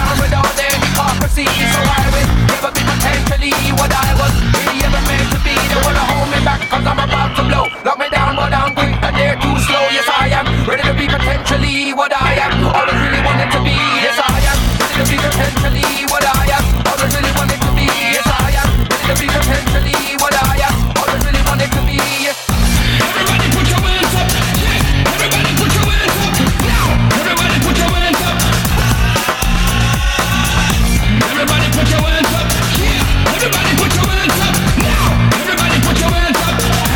on without their hypocrisy. So I will never be potentially what I was really ever meant to be. They wanna hold me back cause I'm about to blow. Lock me down but I'm quick and they're too slow. Yes I am ready to be potentially what I am. Always really wanted to be. Yes I am ready to be potentially what I am. Always really wanted to be. Yes I am ready to be potentially what I am. Always really wanted to be. Everybody put your hands up. Yeah. Everybody put your hands up. Now. Everybody put your hands up. Everybody put your hands up. Yeah. Everybody put your hands up. Now. Everybody put your hands up.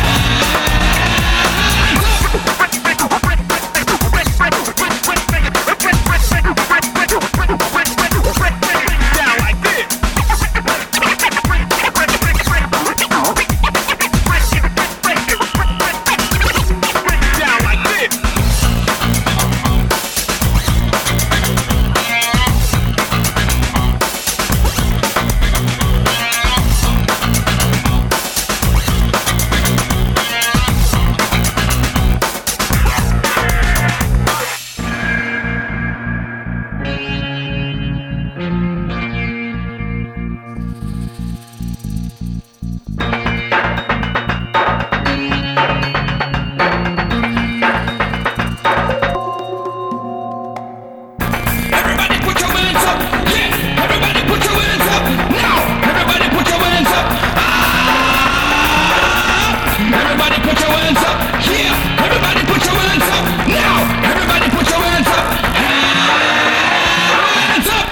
Down like this. Down like this. Everybody put your hands up. Yeah. Everybody put your hands up. Now. Everybody put your hands up. Everybody put your hands up. Yeah. Everybody put your hands up. Now. Everybody put your hands up. Hands up.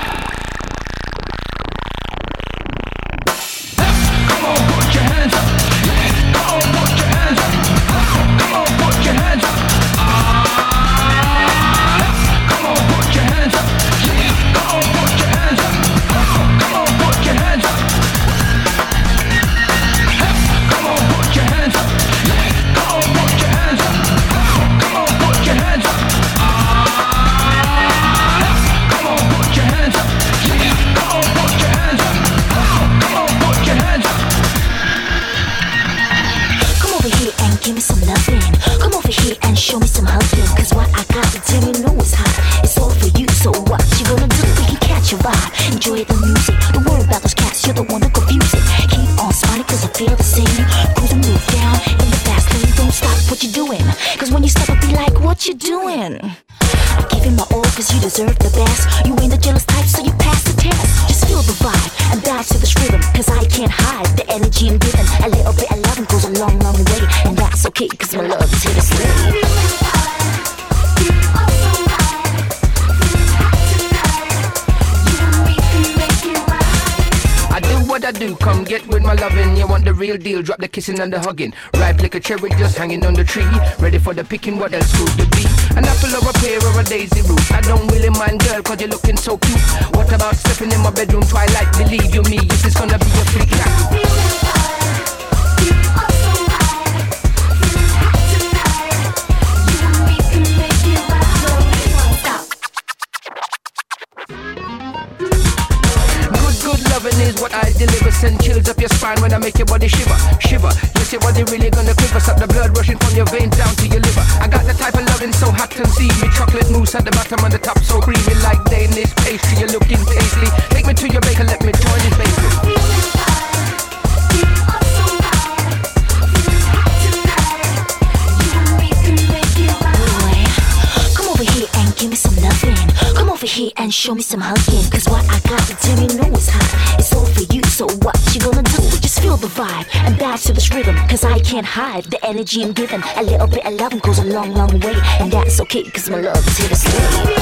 Come on, put your hands up. Yeah. Come on, put your hands up. Come on, put your hands up. Come on, put your hands up. Yeah. Come on, put your hands up. Come on, put your hands up. Come on, put your hands up. Yeah. Come on, put your hands up. Come on, put your hands up. Come on, put your hands up. Yeah. Come on, put your hands up. Come on, put your hands up. Come over here and give me some loving. Come over here and show me some hugging. Cause what I got to tell you know is hot. It's all for you, so what you gonna do? We can catch your vibe, enjoy the music. Don't worry about those cats, you're the one who confuse it. Keep on smiling cause I feel the same. Cruise and move down in the fast lane. Don't stop what you're doing. Cause when you stop I'll be like, what you doing? I'm giving my all cause you deserve the best. You ain't the jealous type so you pass the test. Just feel the vibe and dance to this rhythm. Cause I can't hide the energy I'm giving. A little bit of loving goes a long, long way. And that's okay cause my love is here to stay. I do what I do, come get with my loving. You want the real deal, drop the kissing and the hugging. Ripe like a cherry just hanging on the tree. Ready for the picking, what else could it be? An apple or a pear or a daisy root. I don't really mind girl, cause you're looking so cute. What about stepping in my bedroom twilight? Believe you me, this is gonna be a freak night. Loving is what I deliver. Send chills up your spine when I make your body shiver. Shiver, yes your body really gonna quiver. Stop the blood rushing from your veins down to your liver. I got the type of loving so hot and steamy. Chocolate mousse at the bottom and the top so creamy. Like Danish pastry, you're looking tasty. Take me to your baker, let me join his bakery. Give me some loving. Come over here and show me some hugging. Cause what I got to tell you know is hot. It's all for you, so what you gonna do? Just feel the vibe and dance to this rhythm. Cause I can't hide the energy I'm giving. A little bit of loving goes a long, long way. And that's okay cause my love is here to stay.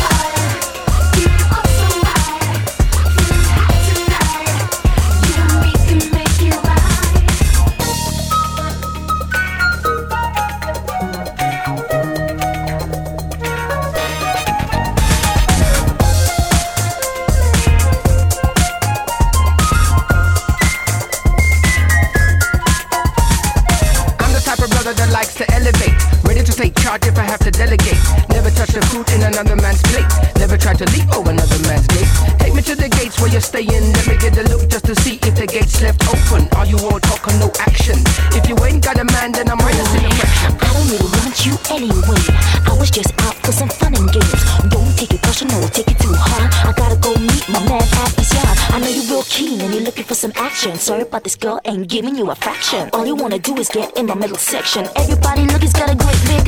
That likes to elevate, ready to take charge if I have to delegate. Never touch the fruit in another man's plate. Never try to leap over another man's gate. Take me to the gates where you're staying. Let me get a look just to see if the gate's left open. Are you all talk or no action? If you ain't got a man, then I'm minus in the fraction. I don't really want you anyway. I was just out for some fun and games. Don't take it personal, take it too hard. I gotta go meet looking for some action. Sorry about this girl, ain't giving you a fraction. All you wanna do is get in my middle section. Everybody look, he's got a great big.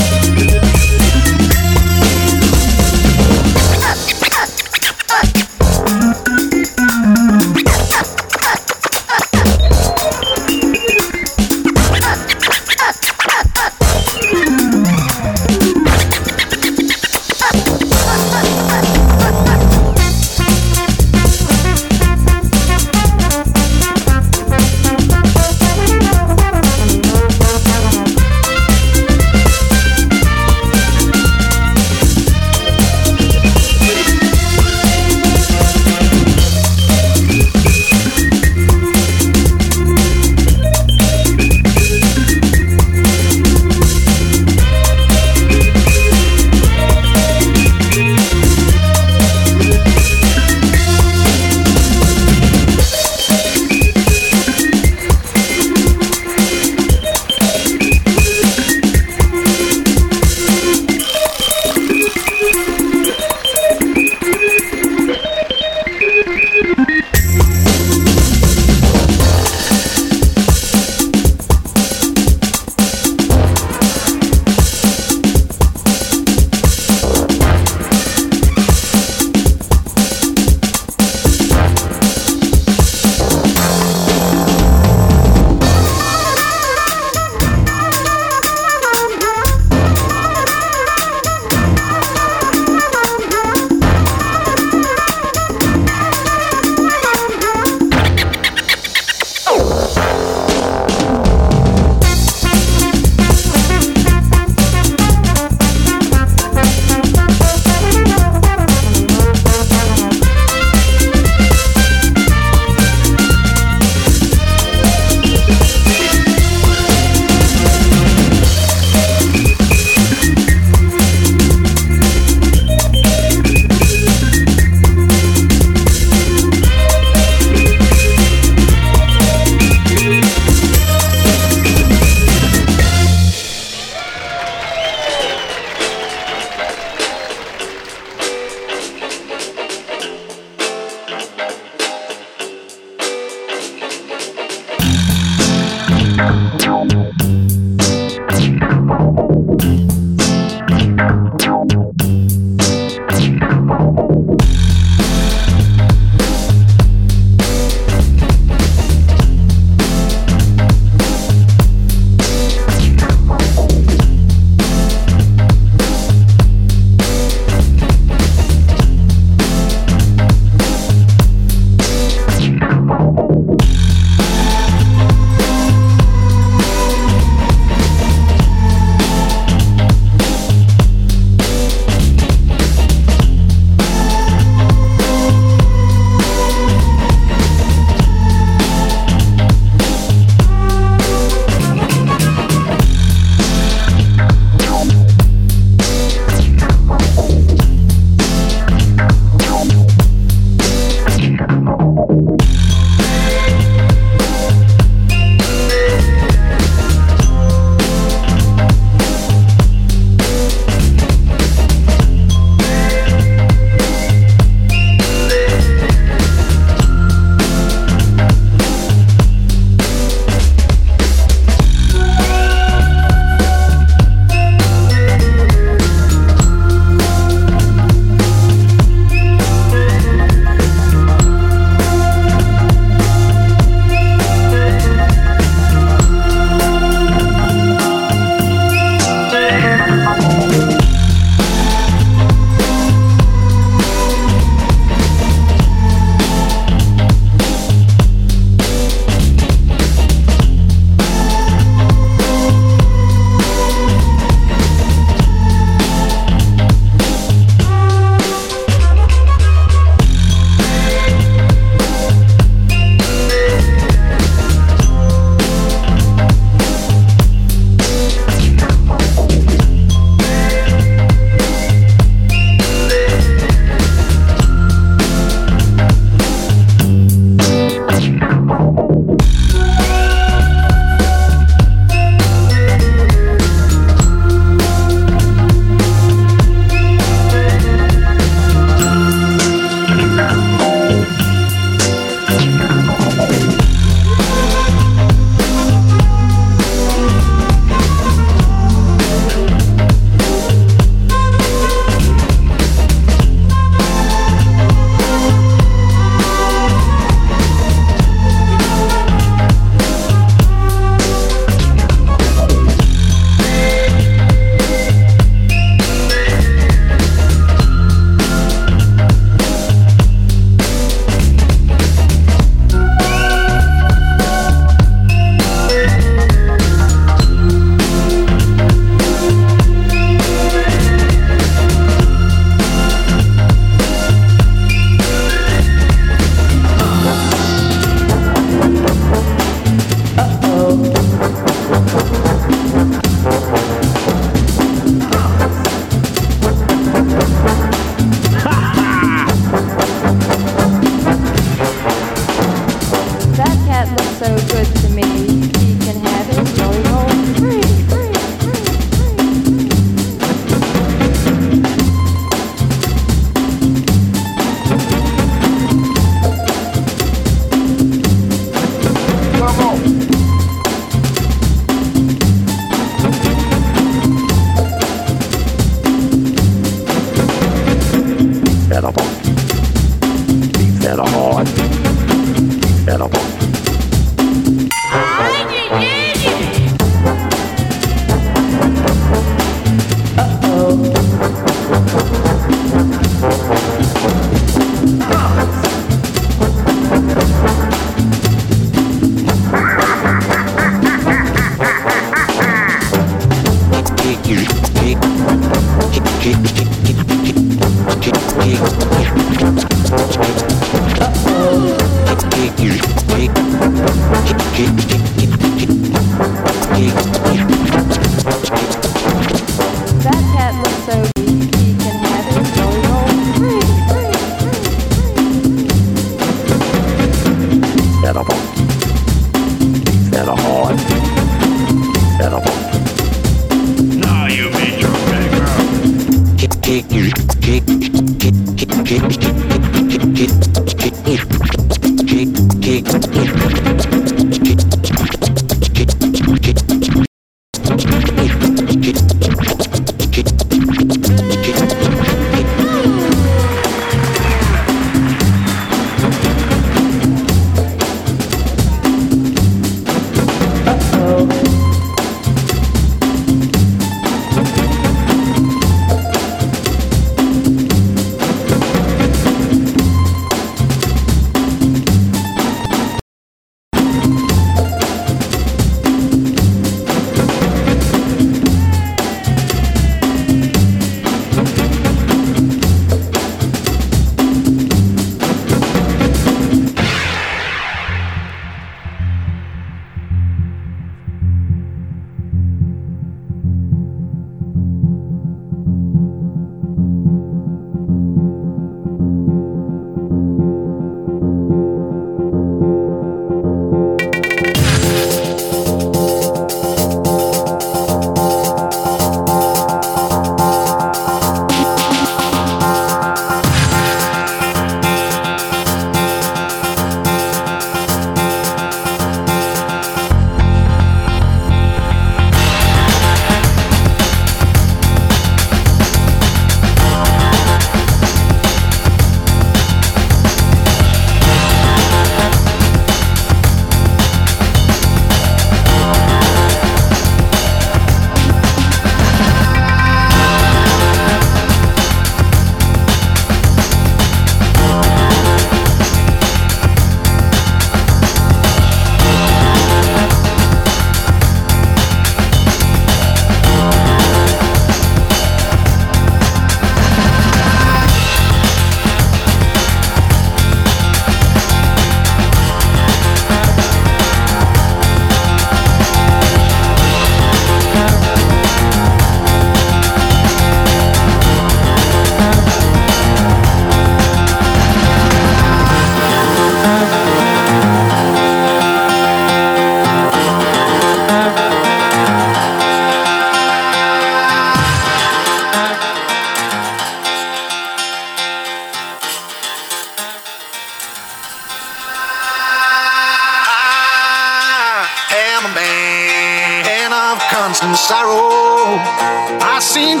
constant sorrow. I seen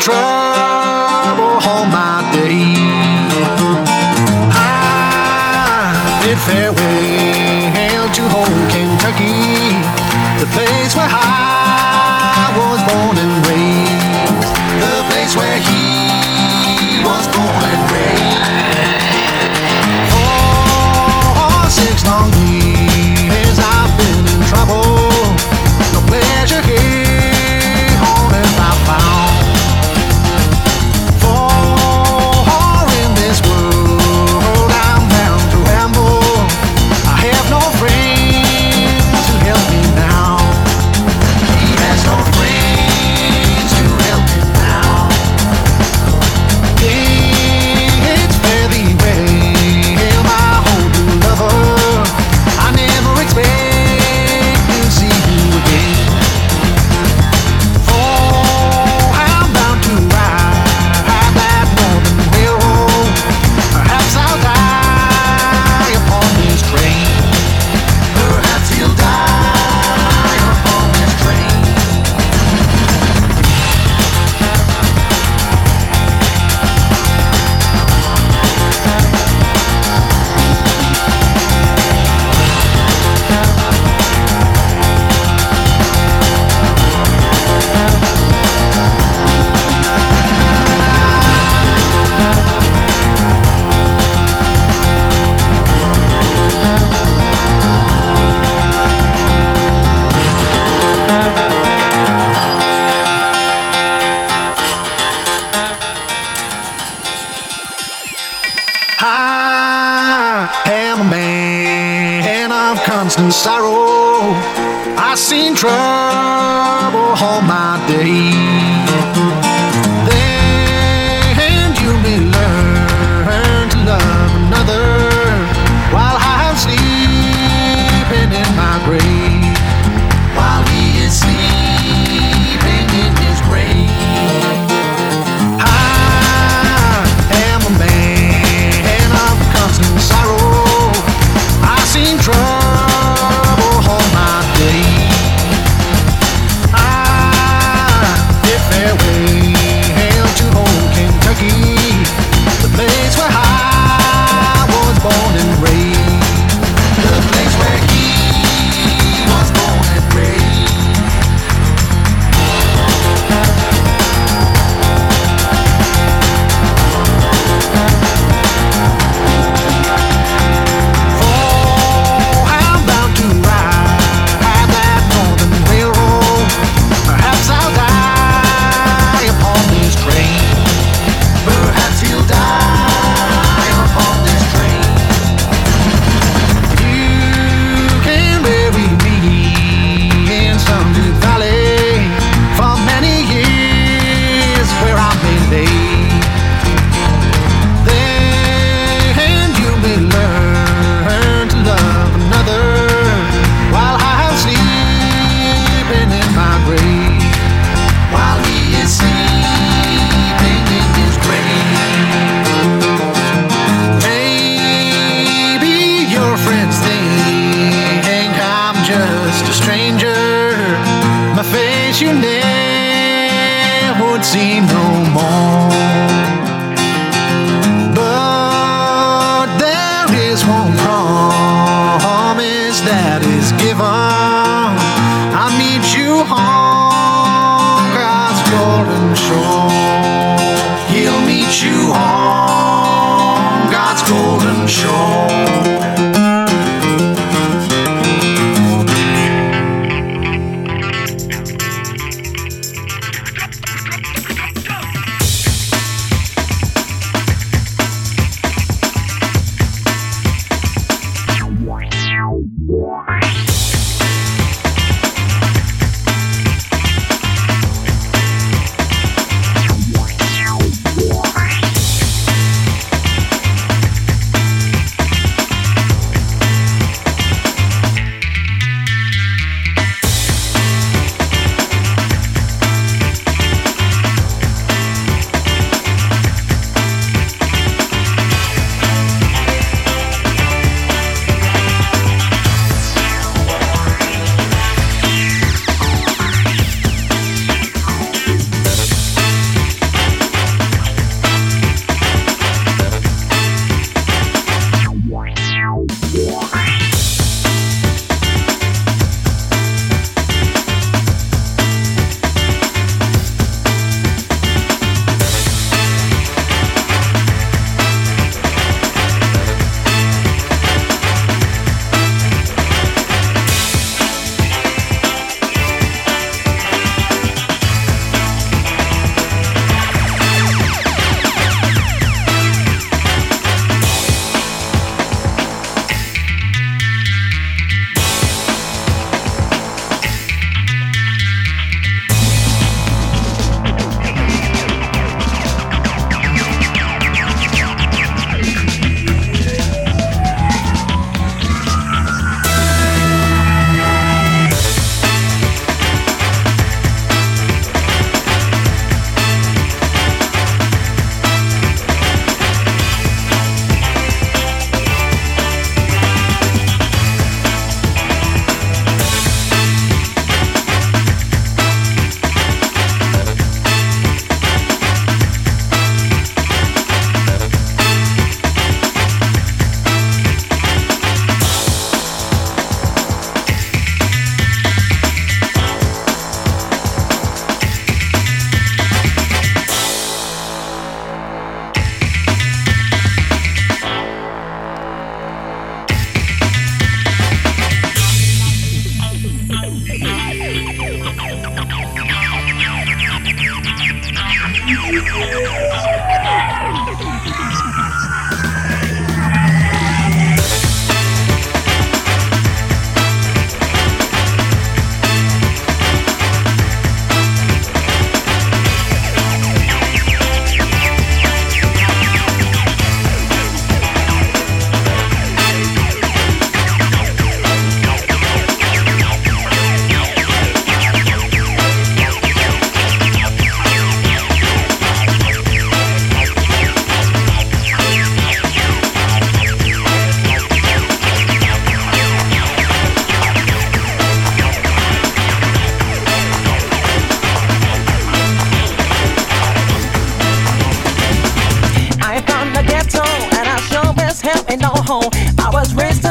trouble all my days. I bid farewell to home Kentucky, the place where I was born and raised, the place where he was born and raised. For 6 long years I've been in trouble, no pleasure here on earth I found. For in this world I'm bound to ramble, I have no friends to help me now. He has no friends to help me now. It's fairly well, my old lover, I never expected constant sorrow. I seen trouble all my day. Then you may learn to love another while I'm sleeping in my grave. While he is sleeping in his grave. I am a man of constant sorrow. I seen trouble all my day. I bid farewell to old Kentucky, the place where I was born and raised, the place where he was born and raised. Oh, I'm bound to ride that northern railroad. Perhaps I'll die upon this train. Perhaps he'll die upon this train. You can bury me in some deep valley for many years where I've been laid. Then you may learn to love another while I'm sleeping in my grave. While he is sleeping in his grave. Maybe your friends think I'm just a stranger. My face you never would see no more. But there is one promise that is given. I'll meet you on God's golden shore. He'll meet you on God's golden shore.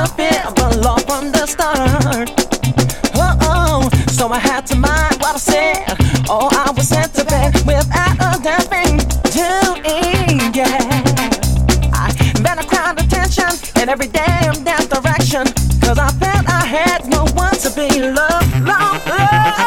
fear the law from the start. So I had to mind what I said. Oh, I was sent to bed without a damn thing to eat, yeah. I better crowd attention in every damn direction, cause I felt I had no one to be loved, loved, loved.